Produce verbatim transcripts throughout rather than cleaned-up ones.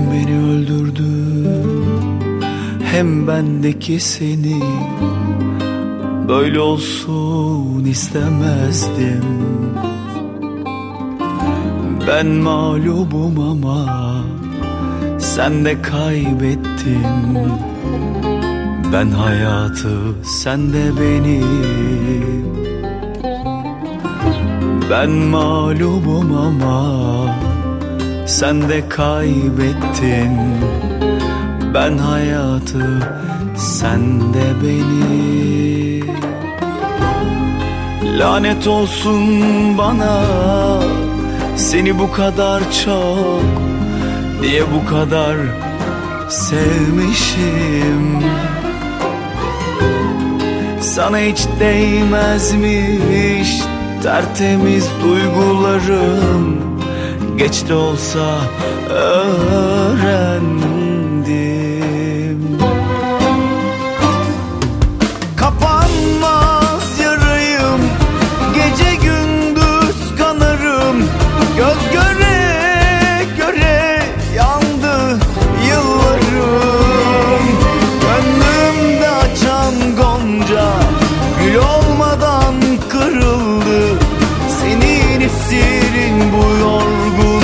beni öldürdün, hem bendeki seni. Böyle olsun istemezdim. Ben mağlubum ama sen de kaybettin. Ben hayatı, sen de beni. Ben mağlubum ama sen de kaybettin. Ben hayatı, sen de beni. Lanet olsun bana, seni bu kadar çok, diye bu kadar sevmişim. Sana hiç değmezmiş tertemiz duygularım. Geç de olsa öğrendim. Kapanmaz yarayım, gece gündüz kanarım. Göz göre göre yandı yıllarım. Gönlümde açan gonca gül olmadan kırıldı. Senin esirin bu yorgun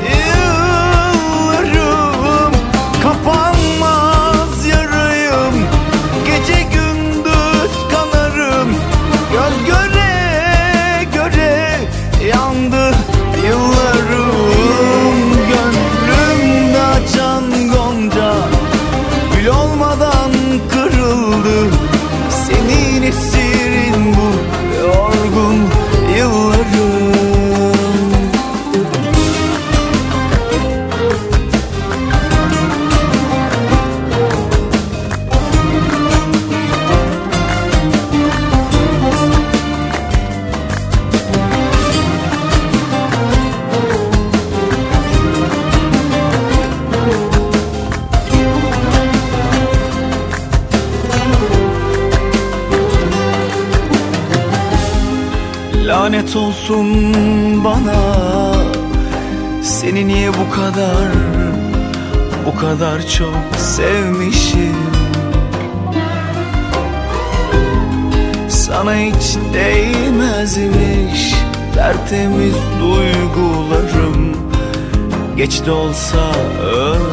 yıllarım. Kapanmaz yarayım, gece gündüz kanarım. Göz göre göre yandı yıllarım. Gönlümde açan gonca gül olmadan kırıldı. Senin esirin bu yorgun yıllarım. Lanet olsun bana, seni niye bu kadar, bu kadar çok sevmişim. Sana hiç değmezmiş tertemiz duygularım. Geç de olsa öğrendim.